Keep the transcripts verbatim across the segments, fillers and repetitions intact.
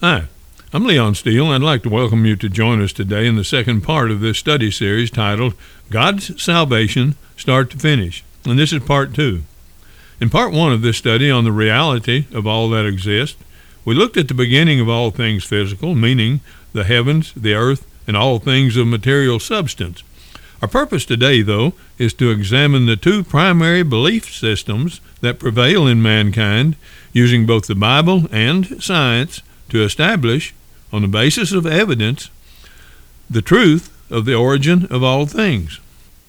Hi, I'm Leon Steele, and I'd like to welcome you to join us today in the second part of this study series titled God's Salvation, Start to Finish, and this is part two. In part one of this study on the reality of all that exists, we looked at the beginning of all things physical, meaning the heavens, the earth, and all things of material substance. Our purpose today, though, is to examine the two primary belief systems that prevail in mankind, using both the Bible and science to establish, on the basis of evidence, the truth of the origin of all things.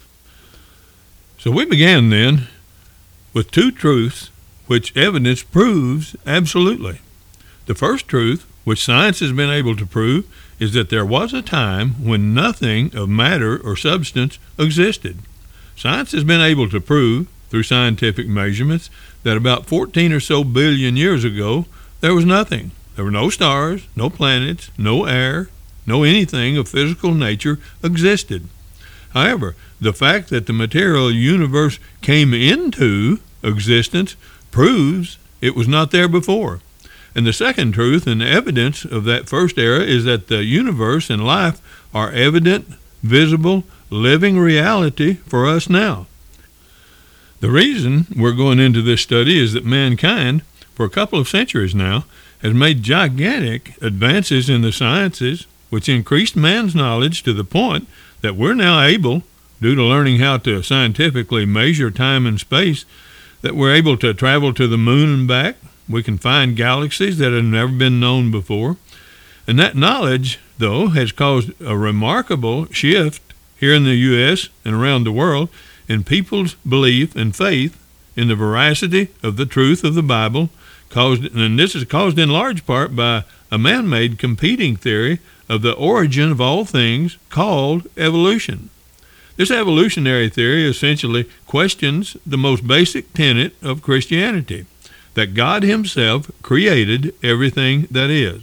So we began then with two truths which evidence proves absolutely. The first truth, which science has been able to prove, is that there was a time when nothing of matter or substance existed. Science has been able to prove, through scientific measurements, that about fourteen or so billion years ago, there was nothing. There were no stars, no planets, no air, no anything of physical nature existed. However, the fact that the material universe came into existence proves it was not there before. And the second truth and evidence of that first era is that the universe and life are evident, visible, living reality for us now. The reason we're going into this study is that mankind, for a couple of centuries now, has made gigantic advances in the sciences, which increased man's knowledge to the point that we're now able, due to learning how to scientifically measure time and space, that we're able to travel to the moon and back. We can find galaxies that have never been known before. And that knowledge, though, has caused a remarkable shift here in the U S and around the world in people's belief and faith in the veracity of the truth of the Bible, caused, and this is caused in large part by a man-made competing theory of the origin of all things called evolution. This evolutionary theory essentially questions the most basic tenet of Christianity, that God himself created everything that is.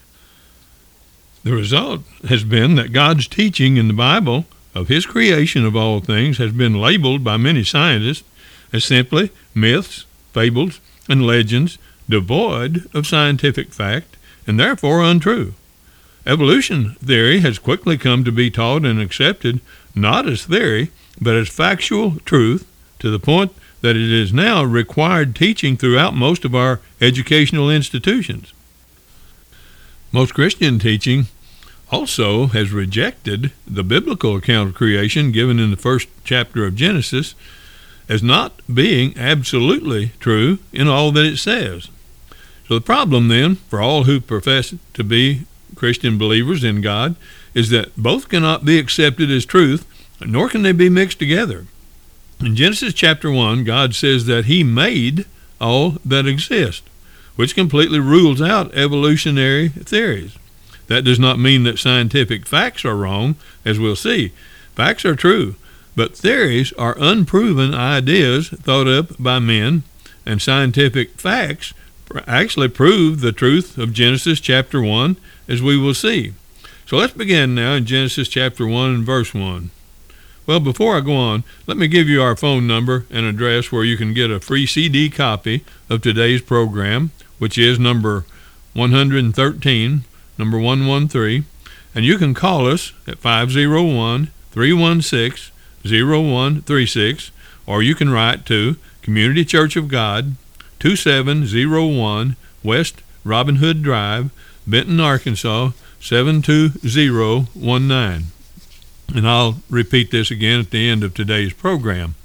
The result has been that God's teaching in the Bible of his creation of all things has been labeled by many scientists as simply myths, fables, and legends devoid of scientific fact and therefore untrue. Evolution theory has quickly come to be taught and accepted not as theory, but as factual truth, to the point that it is now required teaching throughout most of our educational institutions. Most Christian teaching also has rejected the biblical account of creation given in the first chapter of Genesis as not being absolutely true in all that it says. So the problem then, for all who profess to be Christian believers in God, is that both cannot be accepted as truth, nor can they be mixed together. In Genesis chapter one, God says that he made all that exists, which completely rules out evolutionary theories. That does not mean that scientific facts are wrong, as we'll see. Facts are true, but theories are unproven ideas thought up by men, and scientific facts actually prove the truth of Genesis chapter one, as we will see. So let's begin now in Genesis chapter one and verse one. Well, before I go on, let me give you our phone number and address where you can get a free C D copy of today's program, which is number one hundred thirteen, number one one three, and you can call us at five oh one, three one six, oh one three six, or you can write to Community Church of God, two seven oh one West Robin Hood Drive, Benton, Arkansas, seven two zero one nine. And I'll repeat this again at the end of today's program.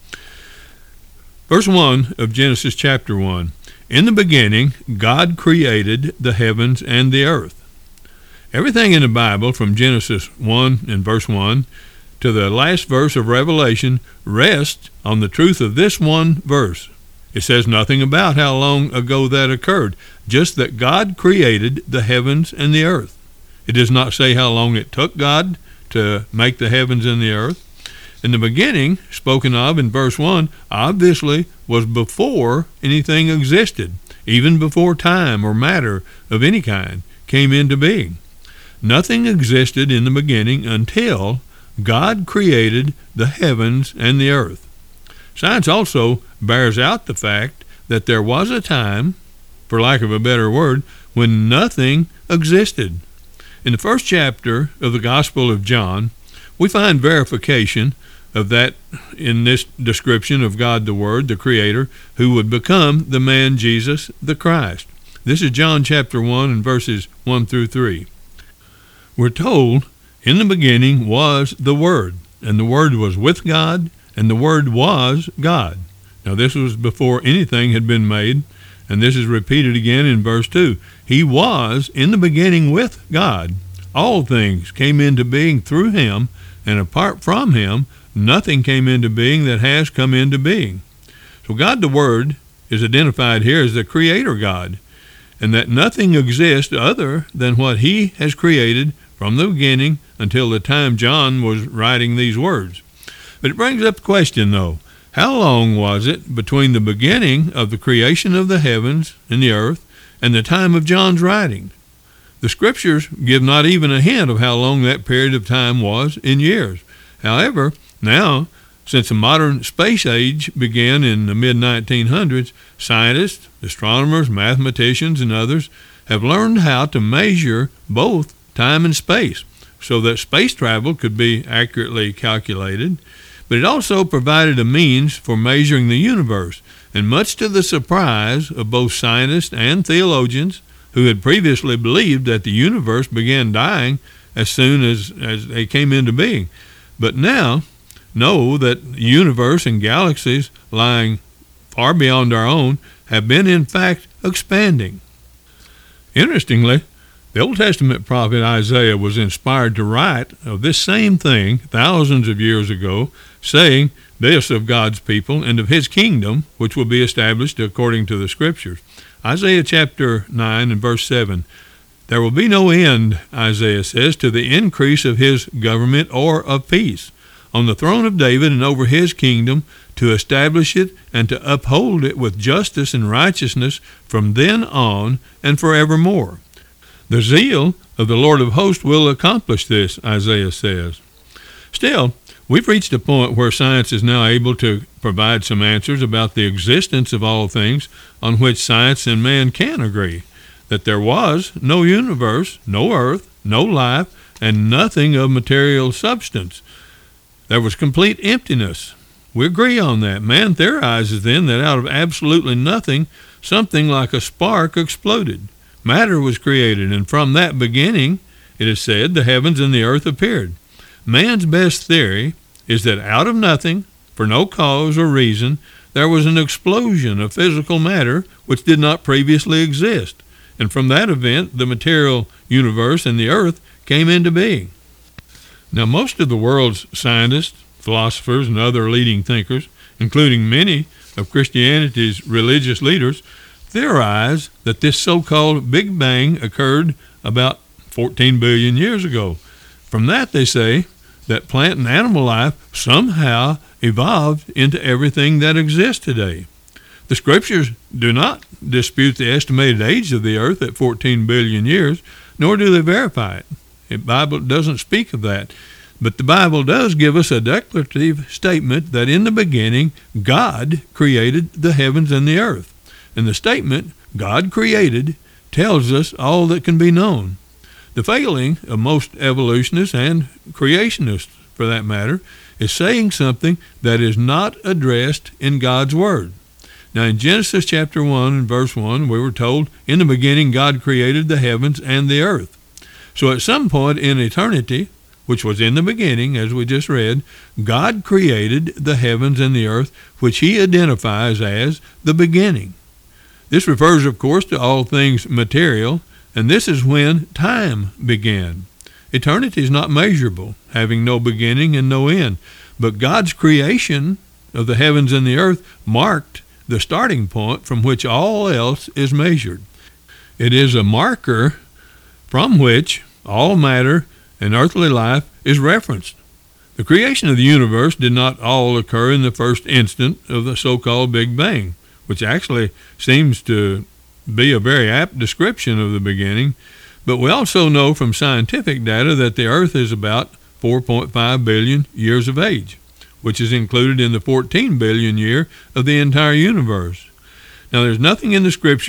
Verse one of Genesis chapter one. In the beginning, God created the heavens and the earth. Everything in the Bible, from Genesis one and verse one to the last verse of Revelation, rests on the truth of this one verse. It says nothing about how long ago that occurred, just that God created the heavens and the earth. It does not say how long it took God to make the heavens and the earth. And the beginning, spoken of in verse one, obviously was before anything existed, even before time or matter of any kind came into being. Nothing existed in the beginning until God created the heavens and the earth. Science also bears out the fact that there was a time, for lack of a better word, when nothing existed. In the first chapter of the Gospel of John, we find verification of that in this description of God the Word, the Creator, who would become the man Jesus the Christ. This is John chapter one and verses one through three. We're told, in the beginning was the Word, and the Word was with God, and the Word was God. Now this was before anything had been made, and this is repeated again in verse two. He was in the beginning with God. All things came into being through him, and apart from him, nothing came into being that has come into being. So God the Word is identified here as the Creator God, and that nothing exists other than what he has created from the beginning until the time John was writing these words. But it brings up the question, though, how long was it between the beginning of the creation of the heavens and the earth and the time of John's writing? The Scriptures give not even a hint of how long that period of time was in years. However, now, since the modern space age began in the mid nineteen hundreds, scientists, astronomers, mathematicians, and others have learned how to measure both time and space so that space travel could be accurately calculated. But it also provided a means for measuring the universe, and much to the surprise of both scientists and theologians who had previously believed that the universe began dying as soon as, as they came into being, but now know that the universe and galaxies lying far beyond our own have been in fact expanding. Interestingly, the Old Testament prophet Isaiah was inspired to write of this same thing thousands of years ago, saying this of God's people and of his kingdom, which will be established according to the Scriptures. Isaiah chapter nine and verse seven, there will be no end, Isaiah says, to the increase of his government or of peace, on the throne of David and over his kingdom, to establish it and to uphold it with justice and righteousness from then on and forevermore. The zeal of the Lord of hosts will accomplish this, Isaiah says. Still, we've reached a point where science is now able to provide some answers about the existence of all things on which science and man can agree, that there was no universe, no earth, no life, and nothing of material substance. There was complete emptiness. We agree on that. Man theorizes then that out of absolutely nothing, something like a spark exploded. Matter was created, and from that beginning, it is said, the heavens and the earth appeared. Man's best theory is that out of nothing, for no cause or reason, there was an explosion of physical matter which did not previously exist, and from that event, the material universe and the earth came into being. Now, most of the world's scientists, philosophers, and other leading thinkers, including many of Christianity's religious leaders, theorize that this so-called Big Bang occurred about fourteen billion years ago. From that, they say that plant and animal life somehow evolved into everything that exists today. The Scriptures do not dispute the estimated age of the earth at fourteen billion years, nor do they verify it. The Bible doesn't speak of that. But the Bible does give us a declarative statement that in the beginning, God created the heavens and the earth. And the statement, God created, tells us all that can be known. The failing of most evolutionists and creationists, for that matter, is saying something that is not addressed in God's Word. Now, in Genesis chapter one and verse one, we were told, in the beginning God created the heavens and the earth. So at some point in eternity, which was in the beginning, as we just read, God created the heavens and the earth, which he identifies as the beginning. This refers, of course, to all things material, and this is when time began. Eternity is not measurable, having no beginning and no end, but God's creation of the heavens and the earth marked the starting point from which all else is measured. It is a marker from which all matter and earthly life is referenced. The creation of the universe did not all occur in the first instant of the so-called Big Bang, which actually seems to be a very apt description of the beginning. But we also know from scientific data that the earth is about four point five billion years of age, which is included in the fourteen billion year of the entire universe. Now, there's nothing in the Scriptures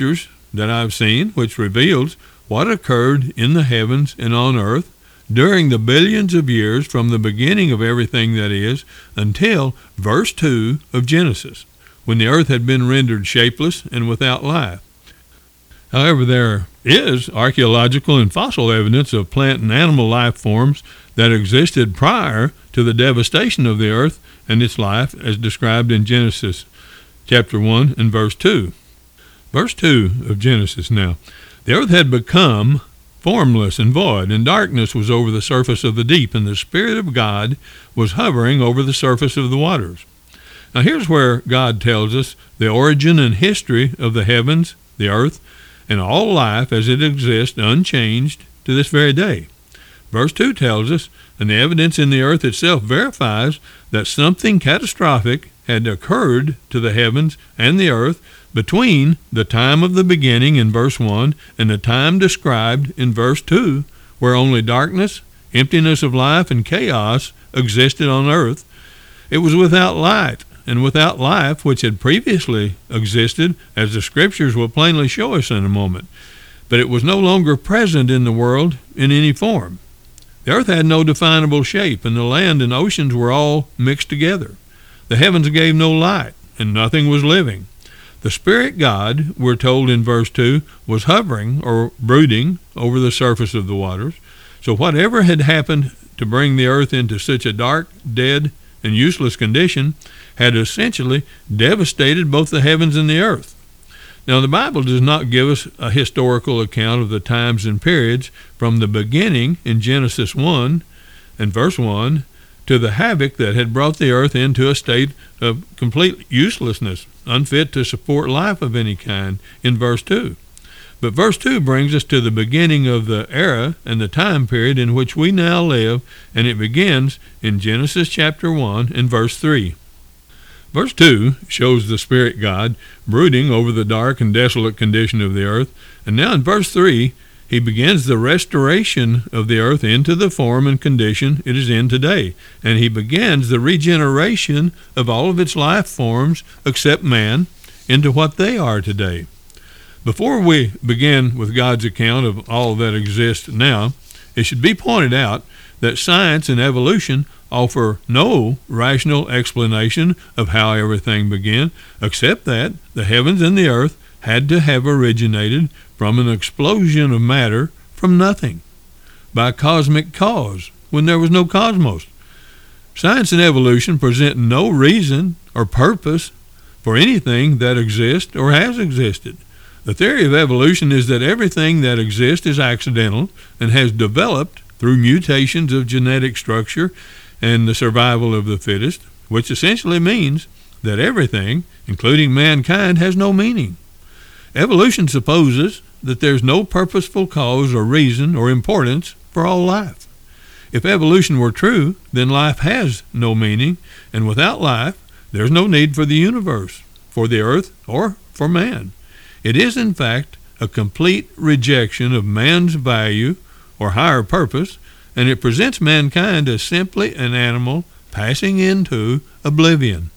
that I've seen, which reveals what occurred in the heavens and on earth during the billions of years from the beginning of everything that is until verse two of Genesis, when the earth had been rendered shapeless and without life. However, there is archaeological and fossil evidence of plant and animal life forms that existed prior to the devastation of the earth and its life as described in Genesis chapter one and verse two. Verse two of Genesis now. The earth had become formless and void, and darkness was over the surface of the deep, and the Spirit of God was hovering over the surface of the waters. Now here's where God tells us the origin and history of the heavens, the earth, and all life as it exists unchanged to this very day. Verse two tells us, and the evidence in the earth itself verifies that something catastrophic had occurred to the heavens and the earth between the time of the beginning in verse one and the time described in verse two, where only darkness, emptiness of life, and chaos existed on earth. It was without light and without life, which had previously existed, as the Scriptures will plainly show us in a moment. But it was no longer present in the world in any form. The earth had no definable shape, and the land and oceans were all mixed together. The heavens gave no light, and nothing was living. The Spirit God, we're told in verse two, was hovering or brooding over the surface of the waters. So whatever had happened to bring the earth into such a dark, dead, and useless condition had essentially devastated both the heavens and the earth. Now, the Bible does not give us a historical account of the times and periods from the beginning in Genesis one and verse one to the havoc that had brought the earth into a state of complete uselessness, unfit to support life of any kind in verse two. But verse two brings us to the beginning of the era and the time period in which we now live, and it begins in Genesis chapter one and verse three. Verse two shows the Spirit God brooding over the dark and desolate condition of the earth, and now in verse three, he begins the restoration of the earth into the form and condition it is in today, and he begins the regeneration of all of its life forms except man into what they are today. Before we begin with God's account of all that exists now, it should be pointed out that science and evolution offer no rational explanation of how everything began, except that the heavens and the earth had to have originated from an explosion of matter from nothing, by a cosmic cause, when there was no cosmos. Science and evolution present no reason or purpose for anything that exists or has existed. The theory of evolution is that everything that exists is accidental and has developed through mutations of genetic structure and the survival of the fittest, which essentially means that everything, including mankind, has no meaning. Evolution supposes that there's no purposeful cause or reason or importance for all life. If evolution were true, then life has no meaning, and without life, there's no need for the universe, for the earth, or for man. It is, in fact, a complete rejection of man's value or higher purpose, and it presents mankind as simply an animal passing into oblivion.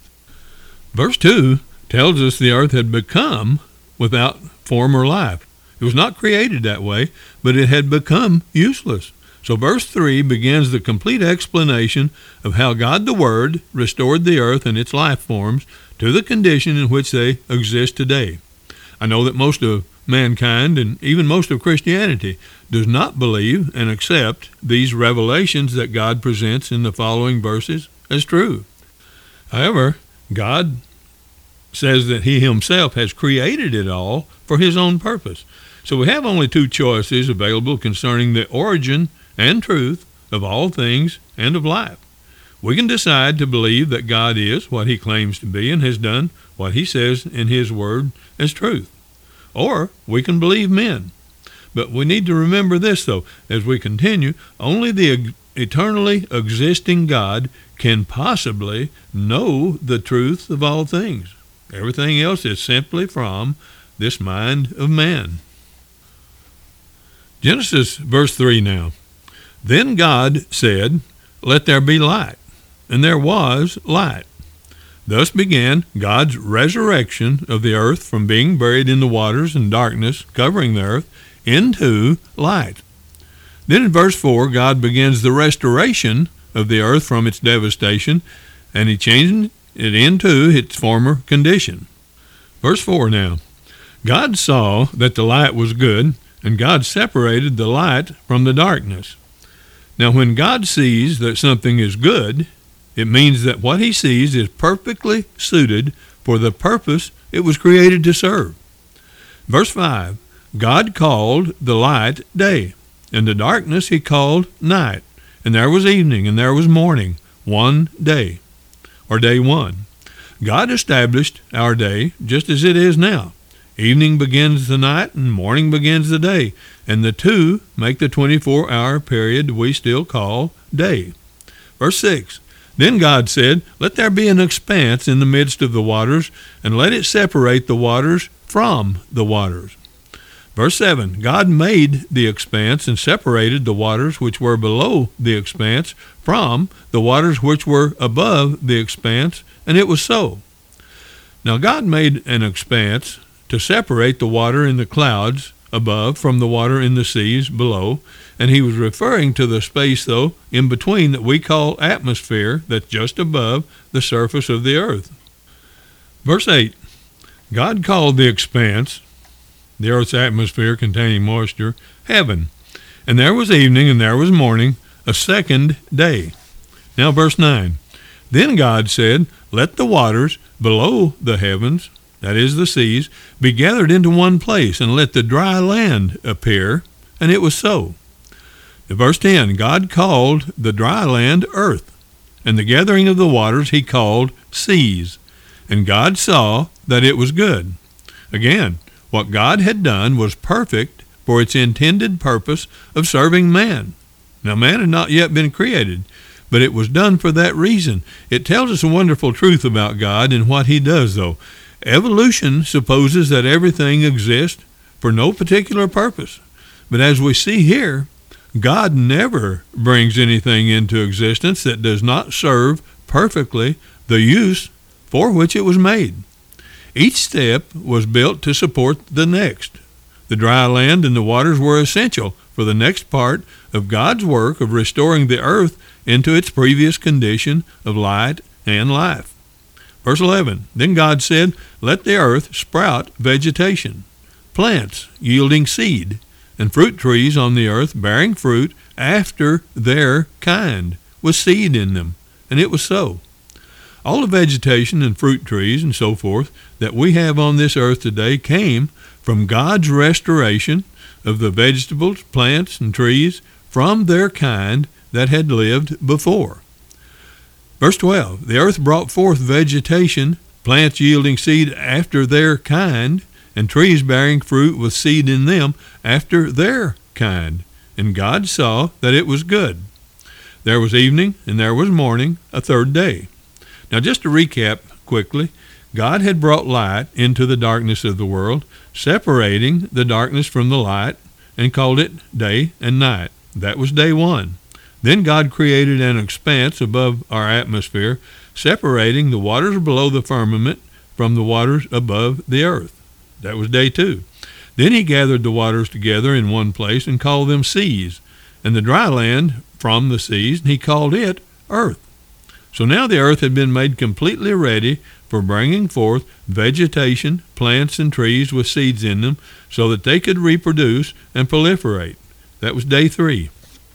Verse two tells us the earth had become without form or life. It was not created that way, but it had become useless. So verse three begins the complete explanation of how God the Word restored the earth and its life forms to the condition in which they exist today. I know that most of mankind and even most of Christianity does not believe and accept these revelations that God presents in the following verses as true. However, God says that he himself has created it all for his own purpose. So we have only two choices available concerning the origin and truth of all things and of life. We can decide to believe that God is what he claims to be and has done what he says in his word as truth. Or we can believe men. But we need to remember this, though, as we continue, only the eternally existing God can possibly know the truth of all things. Everything else is simply from this mind of man. Genesis verse three now. Then God said, "Let there be light," and there was light. Thus began God's resurrection of the earth from being buried in the waters and darkness covering the earth into light. Then in verse four, God begins the restoration of the earth from its devastation, and he changed it into its former condition. Verse four now. God saw that the light was good, and God separated the light from the darkness. Now when God sees that something is good, it means that what he sees is perfectly suited for the purpose it was created to serve. Verse five, God called the light day, and the darkness he called night. And there was evening, and there was morning, one day, or day one. God established our day just as it is now. Evening begins the night, and morning begins the day, and the two make the twenty-four hour period we still call day. Verse six, then God said, let there be an expanse in the midst of the waters, and let it separate the waters from the waters. Verse seven, God made the expanse and separated the waters which were below the expanse from the waters which were above the expanse, and it was so. Now God made an expanse to separate the water in the clouds above from the water in the seas below, and he was referring to the space, though, in between that we call atmosphere, that's just above the surface of the earth. Verse eight, God called the expanse, the earth's atmosphere containing moisture, heaven. And there was evening and there was morning, a second day. Now verse nine, then God said, let the waters below the heavens, that is the seas, be gathered into one place, and let the dry land appear. And it was so. Verse ten, God called the dry land earth, and the gathering of the waters he called seas. And God saw that it was good. Again, what God had done was perfect for its intended purpose of serving man. Now man had not yet been created, but it was done for that reason. It tells us a wonderful truth about God and what he does, though. Evolution supposes that everything exists for no particular purpose. But as we see here, God never brings anything into existence that does not serve perfectly the use for which it was made. Each step was built to support the next. The dry land and the waters were essential for the next part of God's work of restoring the earth into its previous condition of light and life. Verse eleven, then God said, let the earth sprout vegetation, plants yielding seed, and fruit trees on the earth bearing fruit after their kind, with seed in them. And it was so. All the vegetation and fruit trees and so forth that we have on this earth today came from God's restoration of the vegetables, plants, and trees from their kind that had lived before. Verse twelve, the earth brought forth vegetation, plants yielding seed after their kind, and trees bearing fruit with seed in them after their kind. And God saw that it was good. There was evening and there was morning, a third day. Now just to recap quickly, God had brought light into the darkness of the world, separating the darkness from the light, and called it day and night. That was day one. Then God created an expanse above our atmosphere, separating the waters below the firmament from the waters above the earth. That was day two. Then he gathered the waters together in one place and called them seas, and the dry land from the seas, and he called it earth. So now the earth had been made completely ready for bringing forth vegetation, plants, and trees with seeds in them so that they could reproduce and proliferate. That was day three.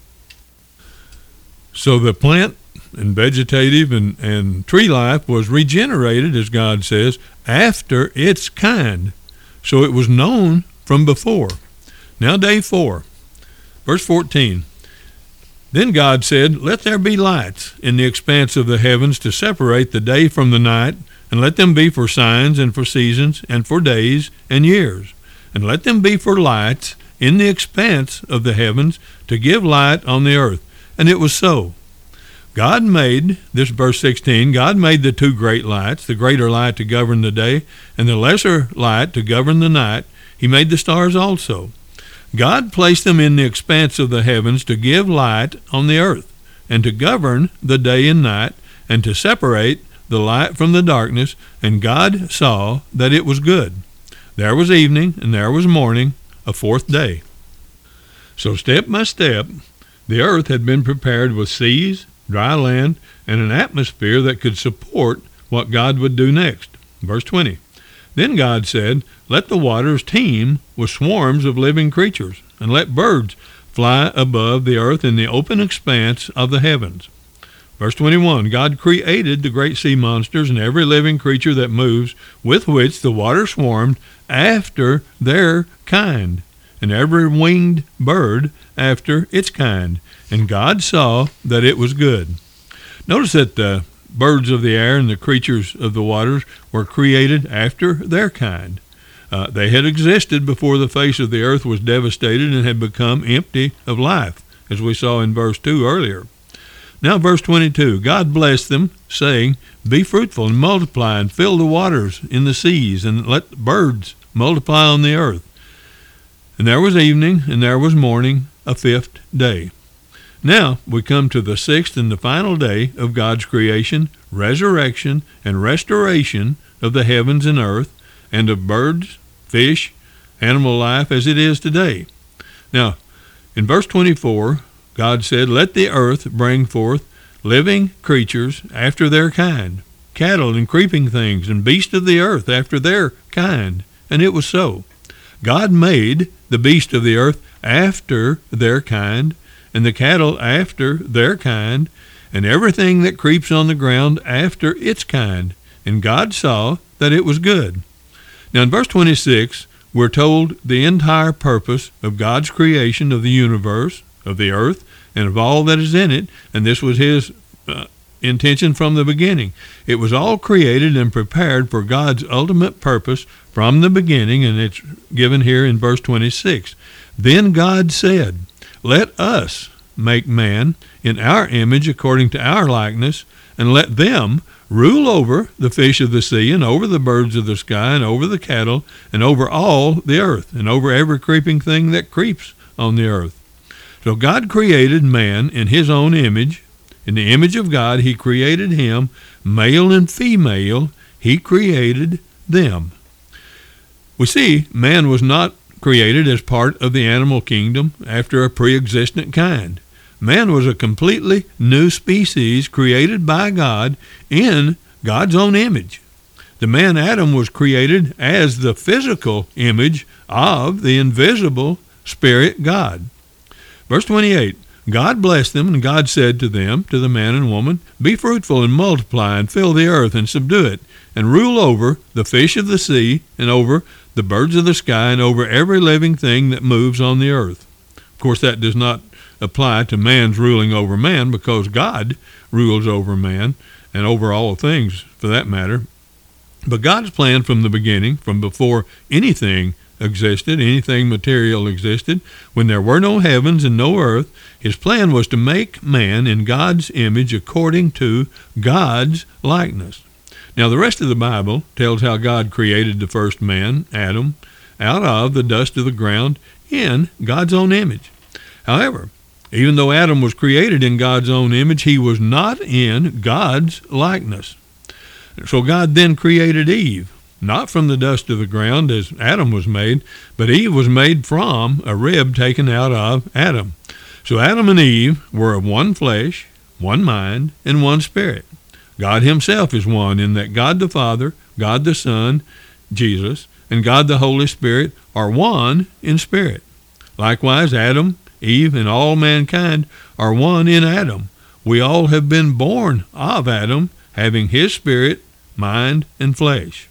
So the plant and vegetative and, and tree life was regenerated, as God says, after its kind. So it was known from before. Now day four, verse fourteen. Then God said, let there be lights in the expanse of the heavens to separate the day from the night, and let them be for signs and for seasons and for days and years. And let them be for lights in the expanse of the heavens to give light on the earth. And it was so. God made, this verse sixteen, God made the two great lights, the greater light to govern the day, and the lesser light to govern the night. He made the stars also. God placed them in the expanse of the heavens to give light on the earth, and to govern the day and night, and to separate the light from the darkness, and God saw that it was good. There was evening, and there was morning, a fourth day. So step by step, the earth had been prepared with seas, dry land, and an atmosphere that could support what God would do next. Verse twenty. Then God said, "Let the waters teem with swarms of living creatures, and let birds fly above the earth in the open expanse of the heavens." Verse twenty-one, God created the great sea monsters and every living creature that moves, with which the water swarmed after their kind, and every winged bird after its kind. And God saw that it was good. Notice that the birds of the air and the creatures of the waters were created after their kind. Uh, they had existed before the face of the earth was devastated and had become empty of life, as we saw in verse two earlier. Now verse twenty-two, God blessed them, saying, "Be fruitful and multiply, and fill the waters in the seas, and let birds multiply on the earth." And there was evening, and there was morning, a fifth day. Now we come to the sixth and the final day of God's creation, resurrection, and restoration of the heavens and earth, and of birds, fish, animal life as it is today. Now, in verse twenty-four, God said, "Let the earth bring forth living creatures after their kind, cattle and creeping things, and beasts of the earth after their kind." And it was so. God made the beasts of the earth after their kind, and the cattle after their kind, and everything that creeps on the ground after its kind. And God saw that it was good. Now in verse twenty-six, we're told the entire purpose of God's creation of the universe, of the earth, and of all that is in it, and this was his uh, intention from the beginning. It was all created and prepared for God's ultimate purpose from the beginning, and it's given here in verse twenty-six. Then God said, "Let us make man in our image according to our likeness, and let them rule over the fish of the sea, and over the birds of the sky, and over the cattle, and over all the earth, and over every creeping thing that creeps on the earth." So God created man in his own image. In the image of God he created him, male and female, he created them. We see man was not created as part of the animal kingdom after a pre-existent kind. Man was a completely new species created by God in God's own image. The man Adam was created as the physical image of the invisible Spirit God. Verse twenty-eight, God blessed them, and God said to them, to the man and woman, "Be fruitful and multiply, and fill the earth and subdue it, and rule over the fish of the sea, and over the birds of the sky, and over every living thing that moves on the earth." Of course, that does not apply to man's ruling over man, because God rules over man and over all things for that matter. But God's plan from the beginning, from before anything existed, anything material existed, when there were no heavens and no earth, his plan was to make man in God's image according to God's likeness. Now, the rest of the Bible tells how God created the first man, Adam, out of the dust of the ground in God's own image. However, even though Adam was created in God's own image, he was not in God's likeness. So God then created Eve, not from the dust of the ground as Adam was made, but Eve was made from a rib taken out of Adam. So Adam and Eve were of one flesh, one mind, and one spirit. God himself is one in that God the Father, God the Son, Jesus, and God the Holy Spirit are one in spirit. Likewise, Adam, Eve, and all mankind are one in Adam. We all have been born of Adam, having his spirit, mind, and flesh.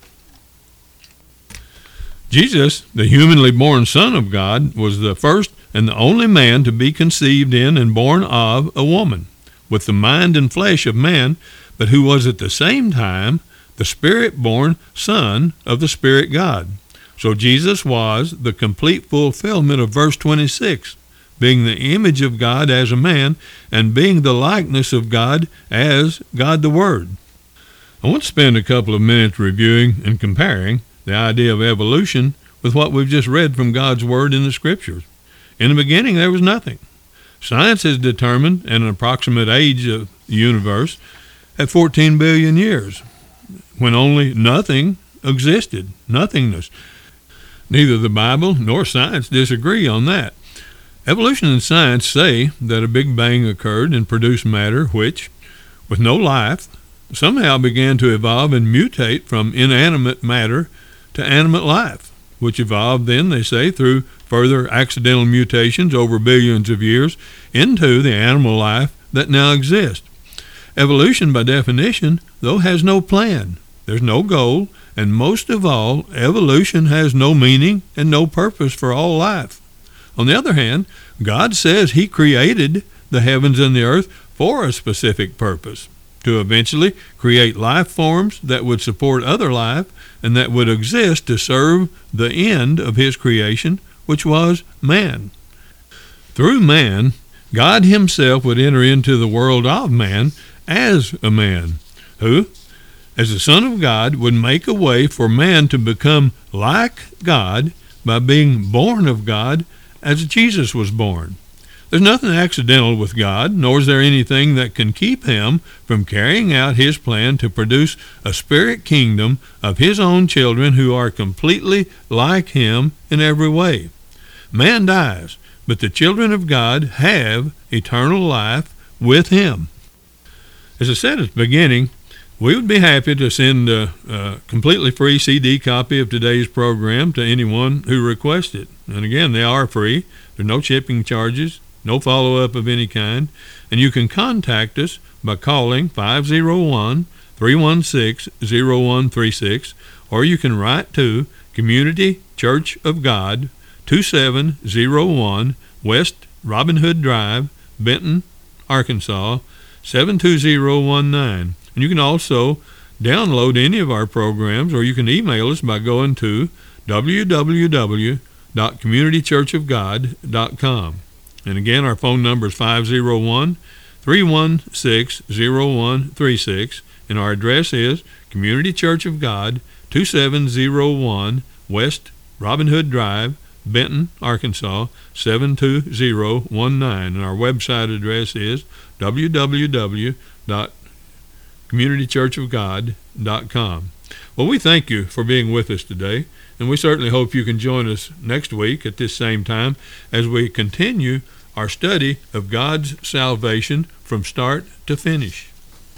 Jesus, the humanly born Son of God, was the first and the only man to be conceived in and born of a woman, with the mind and flesh of man, but who was at the same time the Spirit-born Son of the Spirit God. So Jesus was the complete fulfillment of verse twenty-six, being the image of God as a man, and being the likeness of God as God the Word. I want to spend a couple of minutes reviewing and comparing the idea of evolution with what we've just read from God's Word in the Scriptures. In the beginning, there was nothing. Science has determined an approximate age of the universe at fourteen billion years, when only nothing existed, nothingness. Neither the Bible nor science disagree on that. Evolution and science say that a Big Bang occurred and produced matter which, with no life, somehow began to evolve and mutate from inanimate matter to animate life, which evolved then, they say, through further accidental mutations over billions of years into the animal life that now exists. Evolution, by definition, though, has no plan. There's no goal, and most of all, evolution has no meaning and no purpose for all life. On the other hand, God says he created the heavens and the earth for a specific purpose, to eventually create life forms that would support other life and that would exist to serve the end of his creation, which was man. Through man, God himself would enter into the world of man as a man, who, as the Son of God, would make a way for man to become like God by being born of God as Jesus was born. There's nothing accidental with God, nor is there anything that can keep him from carrying out his plan to produce a spirit kingdom of his own children who are completely like him in every way. Man dies, but the children of God have eternal life with him. As I said at the beginning, we would be happy to send a, a completely free C D copy of today's program to anyone who requests it. And again, they are free. There are no shipping charges, no follow-up of any kind. And you can contact us by calling five oh one, three one six, oh one three six, or you can write to Community Church of God, two seven oh one West Robin Hood Drive, Benton, Arkansas, seven two zero one nine. And you can also download any of our programs, or you can email us by going to w w w dot community church of god dot com. And again, our phone number is five oh one, three one six, oh one three six, and our address is Community Church of God, two seven oh one West Robin Hood Drive, Benton, Arkansas, seven two zero one nine. And our website address is w w w dot community church of god dot com. Well, we thank you for being with us today, and we certainly hope you can join us next week at this same time as we continue our study of God's salvation from start to finish.